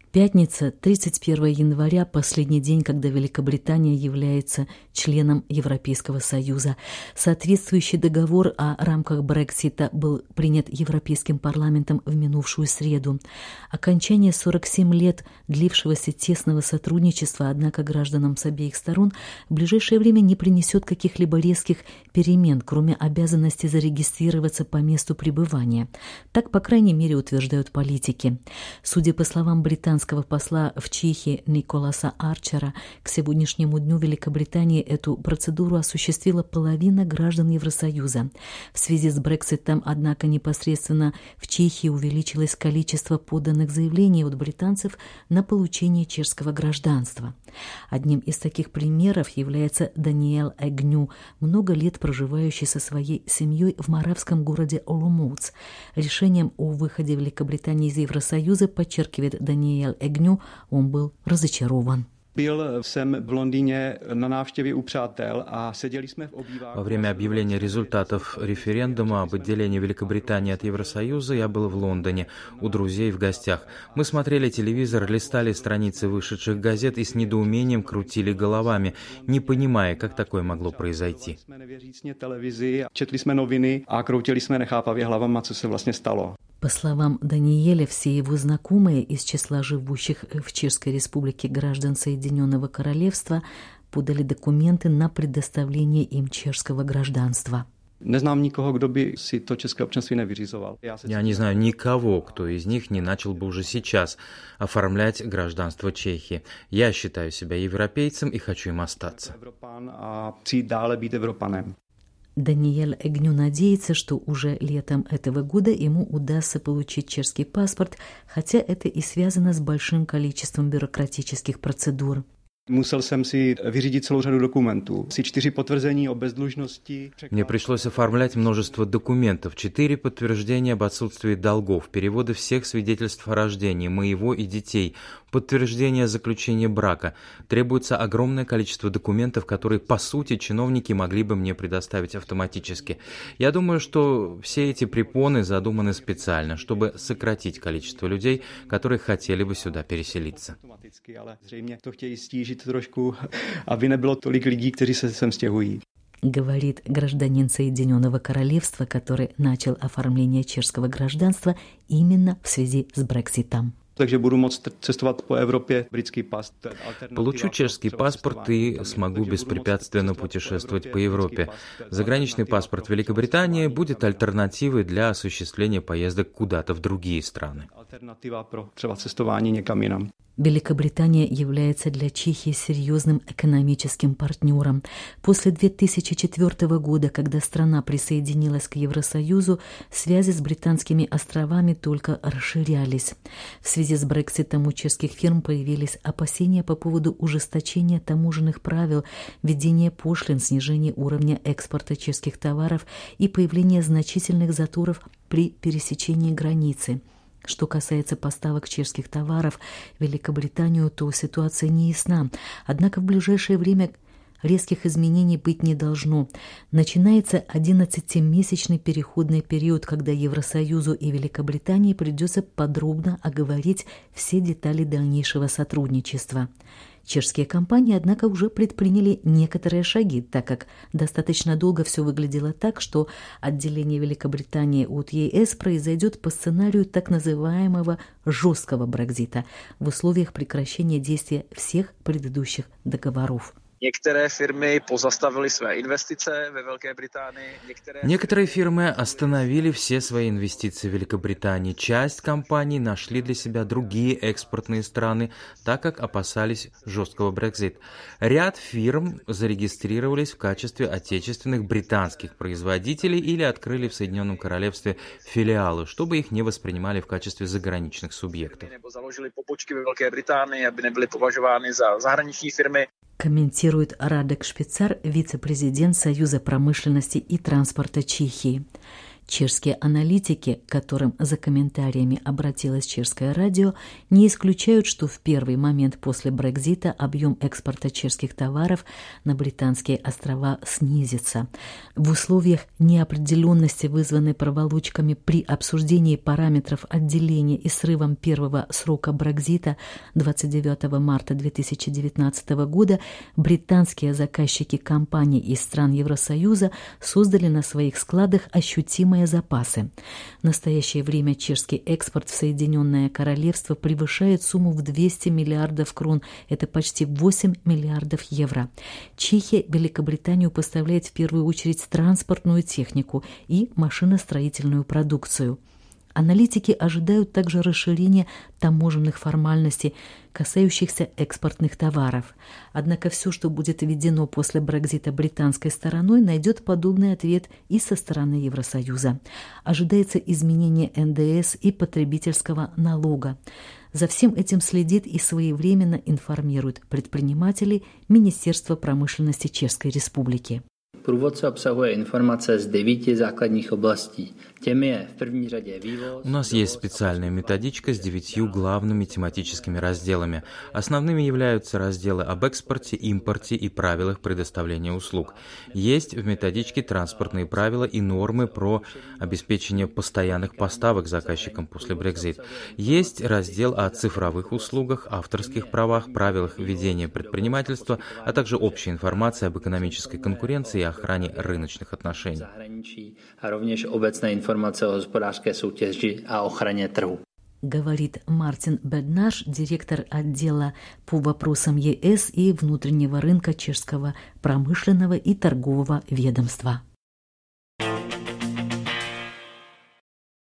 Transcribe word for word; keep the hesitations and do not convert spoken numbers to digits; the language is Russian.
Пятница, тридцать первого января, последний день, когда Великобритания является членом Европейского Союза. Соответствующий договор о рамках Брексита был принят Европейским парламентом в минувшую среду. Окончание сорок семь лет длившегося тесного сотрудничества, однако, гражданам с обеих сторон в ближайшее время не принесет каких-либо резких перемен, кроме обязанности зарегистрироваться по месту пребывания. Так, по крайней мере, утверждают политики. Судя по словам британского посла в Чехии Николаса Арчера, к сегодняшнему дню Великобритании эту процедуру осуществила половина граждан Евросоюза. В связи с Брекситом, однако, непосредственно в Чехии увеличилось количество поданных заявлений от британцев на получение чешского гражданства. Одним из таких примеров является Даниэль Эгню, много лет проживающий со своей семьей в моравском городе Оломouc. Решением о выходе Великобритании из Евросоюза, подчеркивает Даниэль Эгню, он был разочарован. Byl jsem v Londýně na návštěvě u přátel a seděli jsme v obýváku. Во время объявления результатов референдума об отделении Великобритании от Евросоюза я был в Лондоне у друзей в гостях. Мы смотрели телевизор, листали страницы вышедших газет и с недоумением крутили головами, не понимая, как такое могло произойти. Jsme nevěřícně televizi, četli jsme noviny a kroutili jsme nechápavě hlavama, co se vlastně stalo. По словам Даниэля, все его знакомые из числа живущих в Чешской Республике граждан Соединенного Королевства подали документы на предоставление им чешского гражданства. Neznám nikoho, kdo by si to české občanství nevyřizoval. Я не знаю никого, кто из них не начал бы уже сейчас оформлять гражданство Чехии. Я считаю себя европейцем и хочу им остаться. Даниэль Эгню надеется, что уже летом этого года ему удастся получить чешский паспорт, хотя это и связано с большим количеством бюрократических процедур. Musel jsem si vyřídit celou řadu dokumentů. Si čtyři potvrzení o bezdlužnosti. Мне пришлось оформлять множество документов, четыре подтверждения об отсутствии долгов, переводы всех свидетельств о рождении, моего и детей, подтверждение заключения брака. Требуется огромное количество документов, которые, по сути, чиновники могли бы мне предоставить автоматически. Я думаю, что все эти препоны задуманы специально, чтобы сократить количество людей, которые хотели бы сюда переселиться. Trošku, aby nebylo tolik lidí, kteří se sem stěhují. Говорит гражданин Соединенного Королевства, который начал оформление чешского гражданства именно в связи с Брекситом. Takže budu moct cestovat po Evropě, britský pas. Получу чешский паспорт и смогу беспрепятственно путешествовать по Европе. Заграничный паспорт Великобритании будет альтернативой для осуществления поездок куда-то в другие страны. Альтернатива pro třeba cestování někam jinam. Великобритания является для Чехии серьезным экономическим партнером. После две тысячи четвёртого года, когда страна присоединилась к Евросоюзу, связи с британскими островами только расширялись. В связи с Брекситом у чешских фирм появились опасения по поводу ужесточения таможенных правил, введения пошлин, снижения уровня экспорта чешских товаров и появления значительных заторов при пересечении границы. Что касается поставок чешских товаров в Великобританию, то ситуация не ясна. Однако в ближайшее время резких изменений быть не должно. Начинается одиннадцатимесячный переходный период, когда Евросоюзу и Великобритании придется подробно оговорить все детали дальнейшего сотрудничества. Чешские компании, однако, уже предприняли некоторые шаги, так как достаточно долго все выглядело так, что отделение Великобритании от ЕС произойдет по сценарию так называемого жесткого Брексита в условиях прекращения действия всех предыдущих договоров. Některé firmy pozastavily své investice ve Velké Británii. Některé... Некоторые фирмы остановили все свои инвестиции в Великобритании. Часть компаний нашли для себя другие экспортные страны, так как опасались жесткого Брексит. Ряд фирм зарегистрировались в качестве отечественных британских производителей или открыли в Соединенном Королевстве филиалы, чтобы их не воспринимали в качестве заграничных субъектов. Nebo založili pobočky ve Velké Británii, aby nebyly považovány za zahraniční firmy. Комментирует Радек Шпицар, вице-президент Союза промышленности и транспорта Чехии. Чешские аналитики, к которым за комментариями обратилось чешское радио, не исключают, что в первый момент после Брексита объем экспорта чешских товаров на Британские острова снизится. В условиях неопределенности, вызванной проволочками при обсуждении параметров отделения и срывом первого срока Брексита двадцать девятого марта две тысячи девятнадцатого года, британские заказчики компаний из стран Евросоюза создали на своих складах ощутимые запасы. В настоящее время чешский экспорт в Соединенное Королевство превышает сумму в двести миллиардов крон, это почти восемь миллиардов евро. Чехия Великобританию поставляет в первую очередь транспортную технику и машиностроительную продукцию. Аналитики ожидают также расширения таможенных формальностей, касающихся экспортных товаров. Однако все, что будет введено после Брексита британской стороной, найдет подобный ответ и со стороны Евросоюза. Ожидается изменение эн дэ эс и потребительского налога. За всем этим следит и своевременно информирует предпринимателей Министерство промышленности Чешской Республики. Průvodce obsahuje informace z devíti základních oblastí. Těmi je v první řadě vývoz. У нас есть специальная методичка с девятью главными тематическими разделами. Основными являются разделы об экспорте, импорте и правилах предоставления услуг. Есть в методичке транспортные правила и нормы про обеспечение постоянных поставок заказчикам после Brexit. Есть раздел о цифровых услугах, авторских правах, правилах ведения предпринимательства, а также общая информация об экономической конкуренции и охране рыночных отношений. A rovněž obecné informace o hospodářské soutěži a ochraně trhu. Говорит Мартин Беднаш, директор отдела по вопросам е эс и внутреннего рынка Чешского промышленного и торгового ведомства.